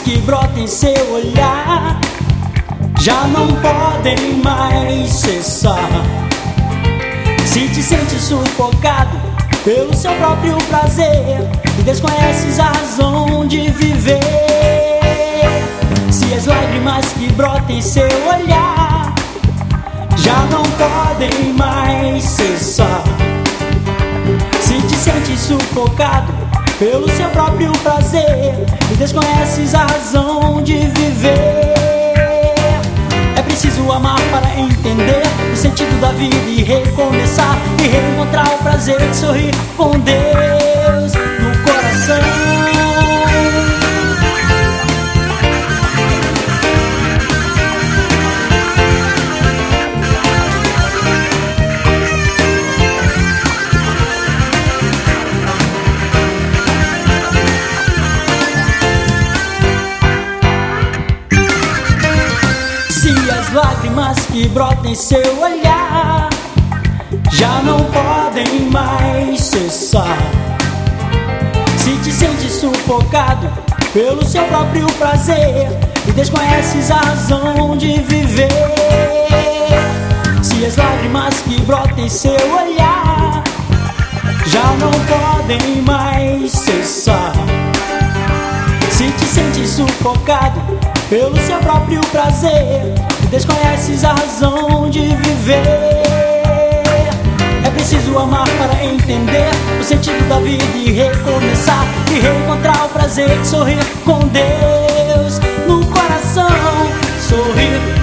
que brotam em seu olhar já não podem mais cessar. Se te sentes sufocado pelo seu próprio prazer e desconheces a razão de viver, se as lágrimas que brotam em seu olhar já não podem mais cessar, se te sentes sufocado pelo seu próprio prazer e desconheces a razão de viver, é preciso amar para entender o sentido da vida e recomeçar e reencontrar o prazer de sorrir com Deus no coração. As lágrimas que brotam em seu olhar já não podem mais cessar, se te sentes sufocado pelo seu próprio prazer e desconheces a razão de viver, se as lágrimas que brotam em seu olhar já não podem mais cessar, se te sentes sufocado pelo seu próprio prazer e desconheces a razão de viver, é preciso amar para entender o sentido da vida e recomeçar e reencontrar o prazer de sorrir com Deus no coração. Sorrir